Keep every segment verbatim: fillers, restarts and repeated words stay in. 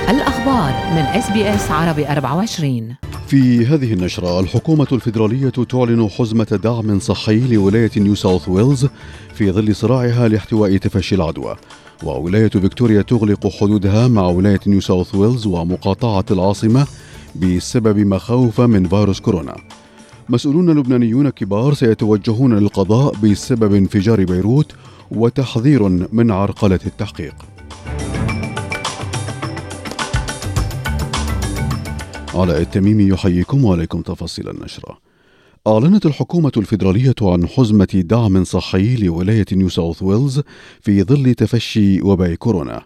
الأخبار من إس بي إس عربي أربعة وعشرين. في هذه النشرة، الحكومة الفيدرالية تعلن حزمة دعم صحي لولاية نيو ساوث ويلز في ظل صراعها لاحتواء تفشي العدوى. وولاية فيكتوريا تغلق حدودها مع ولاية نيو ساوث ويلز ومقاطعة العاصمة بسبب مخاوف من فيروس كورونا. مسؤولون لبنانيون كبار سيتوجهون للقضاء بسبب انفجار بيروت وتحذير من عرقلة التحقيق. علاء التميمي يحييكم وعليكم تفاصيل النشرة. أعلنت الحكومة الفيدرالية عن حزمة دعم صحي لولاية نيو ساوث ويلز في ظل تفشي وباء كورونا،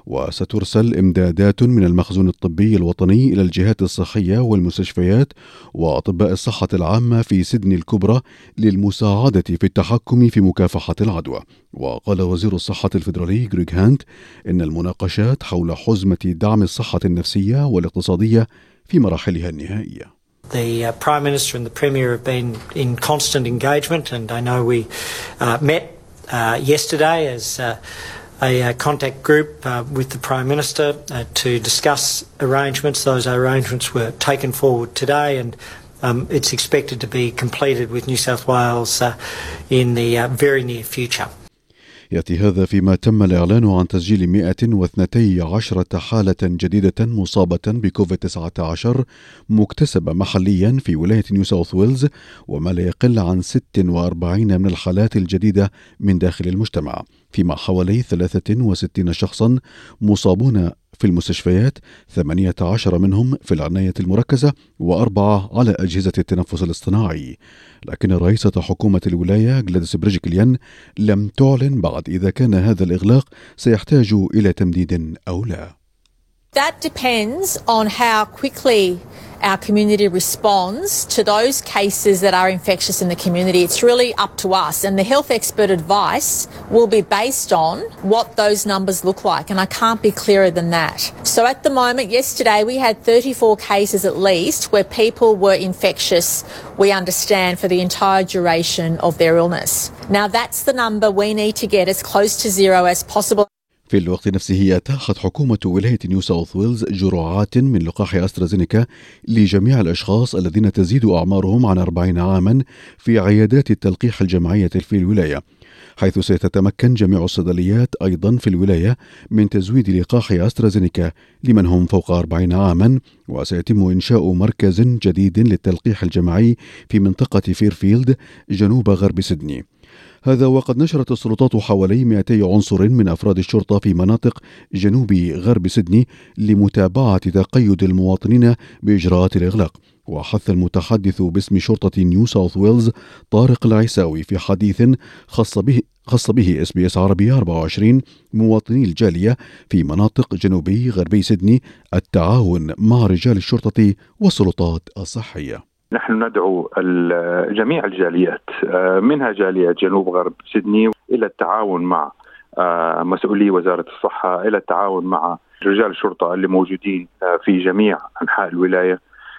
وسترسل إمدادات من المخزون الطبي الوطني إلى الجهات الصحية والمستشفيات وأطباء الصحة العامة في سيدني الكبرى للمساعدة في التحكم في مكافحة العدوى. وقال وزير الصحة الفيدرالي غريغ هانت إن المناقشات حول حزمة دعم الصحة النفسية والاقتصادية في مراحلها النهائية. The uh, Prime Minister and the Premier have been in constant engagement, and I know we uh, met uh, yesterday as uh, a uh, contact group uh, with the Prime Minister uh, to discuss arrangements. Those arrangements were taken forward today, and um, it's expected to be completed with New South Wales uh, in the uh, very near future. يأتي هذا فيما تم الإعلان عن تسجيل مئة واثنتي عشرة حالة جديدة مصابة بكوفيد تسعة عشر مكتسبة محليا في ولاية نيو ساوث ويلز، وما لا يقل عن ستة وأربعين من الحالات الجديدة من داخل المجتمع، فيما حوالي ثلاثة وستين شخصا مصابون في المستشفيات، ثمانية عشر منهم في العناية المركزة وأربعة على أجهزة التنفس الاصطناعي. لكن رئيسة حكومة الولاية غلاديس بريجكليان لم تعلن بعد إذا كان هذا الإغلاق سيحتاج إلى تمديد أو لا. That depends on how quickly our community responds to those cases that are infectious in the community. It's really up to us, and the health expert advice will be based on what those numbers look like, and I can't be clearer than that. So at the moment, yesterday we had thirty-four cases at least where people were infectious, we understand, for the entire duration of their illness. Now that's the number we need to get as close to zero as possible. في الوقت نفسه أتاحت حكومة ولاية نيو ساوث ويلز جرعات من لقاح أسترازينيكا لجميع الأشخاص الذين تزيد أعمارهم عن أربعين عاما في عيادات التلقيح الجماعية في الولاية، حيث ستتمكن جميع الصيدليات أيضا في الولاية من تزويد لقاح أسترازينيكا لمن هم فوق أربعين عاما. وسيتم إنشاء مركز جديد للتلقيح الجماعي في منطقة فيرفيلد جنوب غرب سيدني. هذا وقد نشرت السلطات حوالي مئتي عنصر من أفراد الشرطة في مناطق جنوب غرب سيدني لمتابعة تقيد المواطنين بإجراءات الإغلاق. وحث المتحدث باسم شرطة نيو ساوث ويلز طارق العيساوي في حديث خاص به خاص به إس بي إس عربي أربعة وعشرين مواطني الجالية في مناطق جنوبي غربي سيدني التعاون مع رجال الشرطة والسلطات الصحية. نحن ندعو جميع الجاليات منها جالية جنوب غرب سيدني إلى التعاون مع مسؤولي وزارة الصحة، إلى التعاون مع رجال الشرطة اللي موجودين في جميع أنحاء الولاية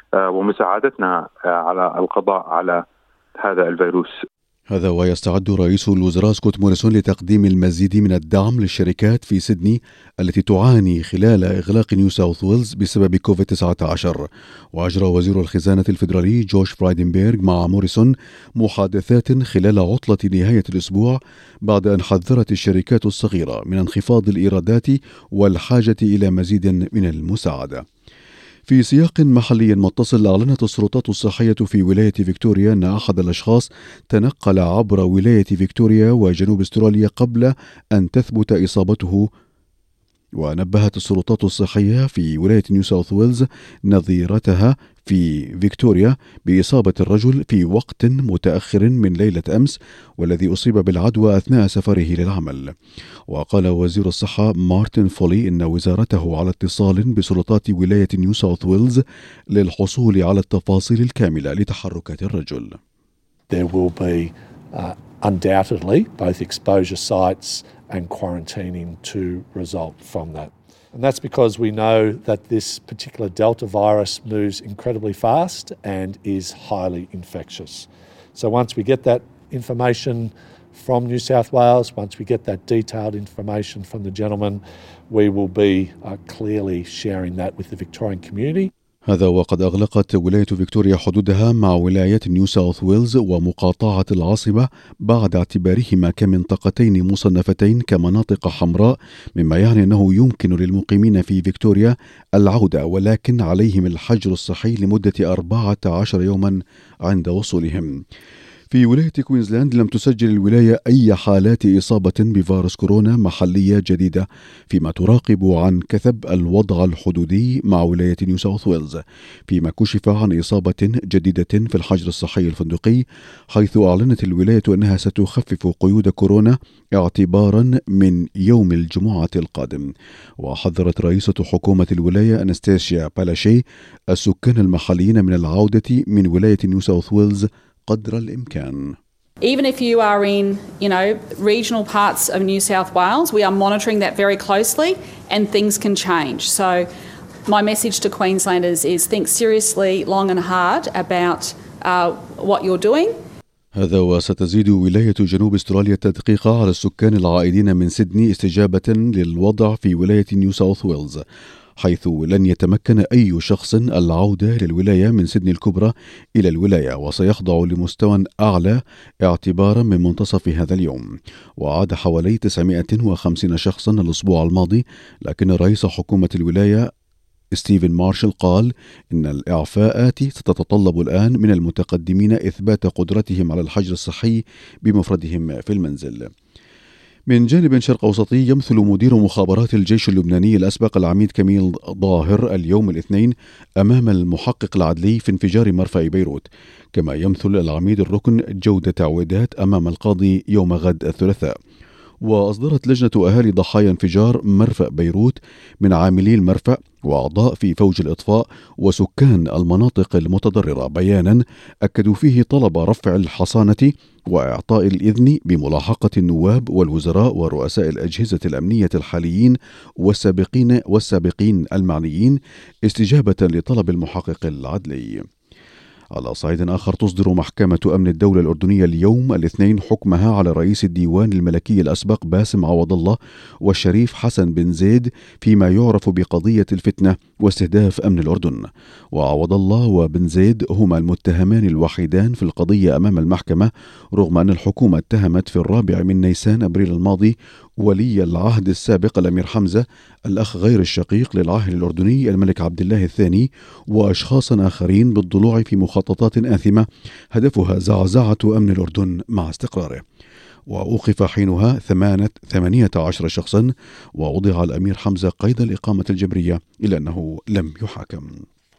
ومساعدتنا على القضاء على هذا الفيروس. هذا ويستعد رئيس الوزراء سكوت موريسون لتقديم المزيد من الدعم للشركات في سيدني التي تعاني خلال إغلاق نيو ساوث ويلز بسبب كوفيد تسعة عشر. وأجرى وزير الخزانة الفيدرالي جوش فرايدنبيرغ مع موريسون محادثات خلال عطلة نهاية الأسبوع بعد أن حذرت الشركات الصغيرة من انخفاض الإيرادات والحاجة إلى مزيد من المساعدة. في سياق محلي متصل، أعلنت السلطات الصحية في ولاية فيكتوريا أن أحد الأشخاص تنقل عبر ولاية فيكتوريا وجنوب أستراليا قبل أن تثبت إصابته. ونبهت السلطات الصحية في ولاية نيو ساوث ويلز نظيرتها في فيكتوريا بإصابة الرجل في وقت متأخر من ليلة أمس، والذي أصيب بالعدوى أثناء سفره للعمل. وقال وزير الصحة مارتن فولي إن وزارته على اتصال بسلطات ولاية نيو ساوث ويلز للحصول على التفاصيل الكاملة لتحركات الرجل. There will be uh, undoubtedly both exposure sites and quarantining to result from that. And that's because we know that this particular Delta virus moves incredibly fast and is highly infectious. So once we get that information from New South Wales. Once we get that detailed information from the gentleman, we will be uh, clearly sharing that with the Victorian community. هذا وقد أغلقت ولاية فيكتوريا حدودها مع ولاية نيو ساوث ويلز ومقاطعة العاصمة بعد اعتبارهما كمنطقتين مصنفتين كمناطق حمراء، مما يعني أنه يمكن للمقيمين في فيكتوريا العودة، ولكن عليهم الحجر الصحي لمدة أربعة عشر يوما عند وصولهم. في ولاية كوينزلاند لم تسجل الولاية أي حالات إصابة بفيروس كورونا محلية جديدة، فيما تراقب عن كثب الوضع الحدودي مع ولاية نيو ساوث ويلز، فيما كشف عن إصابة جديدة في الحجر الصحي الفندقي، حيث أعلنت الولاية أنها ستخفف قيود كورونا اعتبارا من يوم الجمعة القادم. وحذرت رئيسة حكومة الولاية أنستاسيا بالاشي السكان المحليين من العودة من ولاية نيو ساوث ويلز قدر الإمكان. Even if you are in, you know, regional parts of New South Wales, we are monitoring that very closely and things can change. So my message to Queenslanders is think seriously, long and hard about uh, what you're doing. هذا وستزيد ولاية جنوب استراليا التدقيق على السكان العائدين من سيدني استجابة للوضع في ولاية نيو ساوث ويلز، حيث لن يتمكن أي شخص العودة للولاية من سيدني الكبرى إلى الولاية، وسيخضع لمستوى أعلى اعتبارا من منتصف هذا اليوم. وعاد حوالي تسعمائة وخمسين شخصا الأسبوع الماضي، لكن رئيس حكومة الولاية ستيفن مارشال قال إن الإعفاءات ستتطلب الآن من المتقدمين إثبات قدرتهم على الحجر الصحي بمفردهم في المنزل. من جانب شرق أوسطي، يمثل مدير مخابرات الجيش اللبناني الأسبق العميد كميل ظاهر اليوم الاثنين أمام المحقق العدلي في انفجار مرفأ بيروت، كما يمثل العميد الركن جودة عويدات أمام القاضي يوم غد الثلاثاء. وأصدرت لجنة أهالي ضحايا انفجار مرفأ بيروت من عاملي المرفأ وأعضاء في فوج الإطفاء وسكان المناطق المتضررة بيانا أكدوا فيه طلب رفع الحصانة وإعطاء الإذن بملاحقة النواب والوزراء ورؤساء الأجهزة الأمنية الحاليين والسابقين والسابقين المعنيين استجابة لطلب المحقق العدلي. على صعيد آخر، تصدر محكمة أمن الدولة الأردنية اليوم الاثنين حكمها على رئيس الديوان الملكي الأسبق باسم عوض الله والشريف حسن بن زيد فيما يعرف بقضية الفتنة واستهداف أمن الأردن. وعوض الله وبن زيد هما المتهمان الوحيدان في القضية أمام المحكمة، رغم أن الحكومة اتهمت في الرابع من نيسان أبريل الماضي ولي العهد السابق الأمير حمزة الأخ غير الشقيق للعاهل الأردني الملك عبد الله الثاني وأشخاصا آخرين بالضلوع في مخططات آثمة هدفها زعزعة أمن الأردن مع استقراره. وأوقف حينها ثمانية عشر شخصا، ووضع الأمير حمزة قيد الإقامة الجبرية إلا أنه لم يحاكم.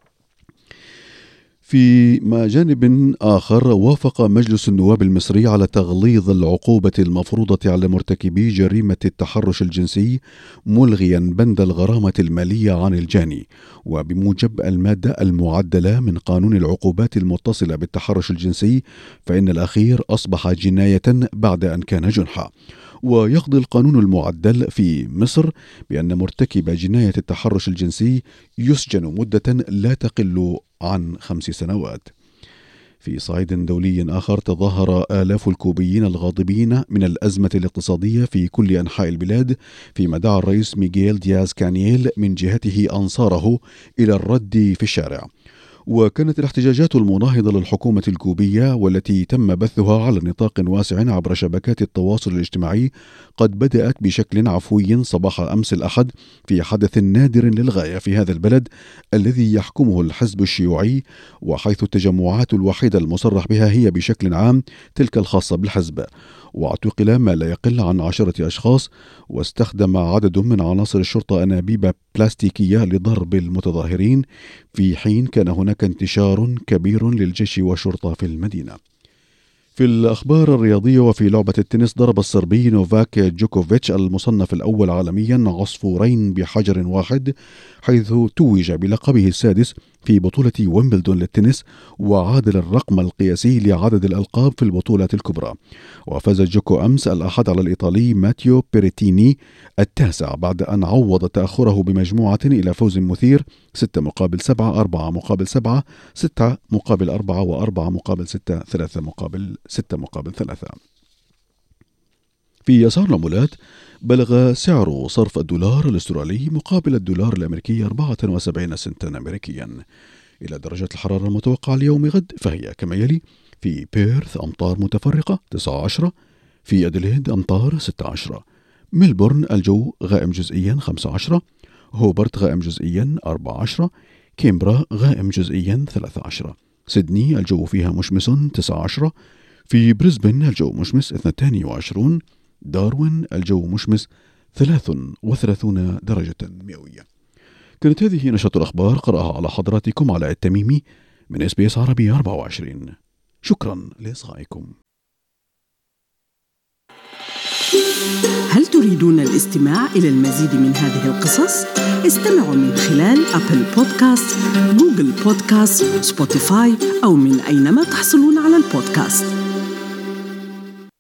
في جانب آخر، وافق مجلس النواب المصري على تغليظ العقوبة المفروضة على مرتكبي جريمة التحرش الجنسي، ملغيا بند الغرامة المالية عن الجاني. وبموجب المادة المعدلة من قانون العقوبات المتصلة بالتحرش الجنسي، فإن الأخير أصبح جناية بعد أن كان جنحة. ويقضي القانون المعدل في مصر بأن مرتكب جناية التحرش الجنسي يسجن مدة لا تقل عن خمس سنوات. في صعيد دولي آخر، تظاهر آلاف الكوبيين الغاضبين من الأزمة الاقتصادية في كل أنحاء البلاد، فيما دعا الرئيس ميغيل دياز كانييل من جهته أنصاره إلى الرد في الشارع. وكانت الاحتجاجات المناهضة للحكومة الكوبية والتي تم بثها على نطاق واسع عبر شبكات التواصل الاجتماعي قد بدأت بشكل عفوي صباح أمس الأحد في حدث نادر للغاية في هذا البلد الذي يحكمه الحزب الشيوعي، وحيث التجمعات الوحيدة المصرح بها هي بشكل عام تلك الخاصة بالحزب. واعتقل ما لا يقل عن عشرة أشخاص، واستخدم عدد من عناصر الشرطة أنابيب بلاستيكية لضرب المتظاهرين، في حين كان هناك انتشار كبير للجيش والشرطة في المدينة. في الأخبار الرياضية، وفي لعبة التنس، ضرب الصربي نوفاك جوكوفيتش المصنف الأول عالميا عصفورين بحجر واحد، حيث توج بلقبه السادس في بطولة ويمبلدون للتنس، وعادل الرقم القياسي لعدد الألقاب في البطولة الكبرى. وفاز جوكو أمس الأحد على الإيطالي ماتيو بيريتيني التاسع بعد أن عوض تأخره بمجموعة إلى فوز مثير ستة مقابل سبعة، أربعة مقابل سبعة، ستة مقابل أربعة، وأربعة مقابل ستة، ثلاثة مقابل ستة مقابل ثلاثة. في أسعار العملات، بلغ سعر صرف الدولار الأسترالي مقابل الدولار الأمريكي أربعة وسبعين سنتا أمريكيا. إلى درجة الحرارة المتوقعة اليوم غد فهي كما يلي: في بيرث أمطار متفرقة تسعة عشر، في أديليد أمطار ستة عشر، ملبورن الجو غائم جزئيا خمسة عشر، هوبرت غائم جزئيا أربعة عشر، كيمبرا غائم جزئيا ثلاثة عشر، سيدني الجو فيها مشمس تسعة عشر، في بريسبن الجو مشمس اثنين وعشرين، داروين الجو مشمس ثلاث وثلاثون درجة مئوية. كانت هذه نشرة الأخبار، قرأها على حضراتكم علاء التميمي من إس بي إس عربي أربعة وعشرين. شكرا لإصغائكم. هل تريدون الاستماع إلى المزيد من هذه القصص؟ استمعوا من خلال أبل بودكاست، جوجل بودكاست، سبوتيفاي أو من أينما تحصلون على البودكاست.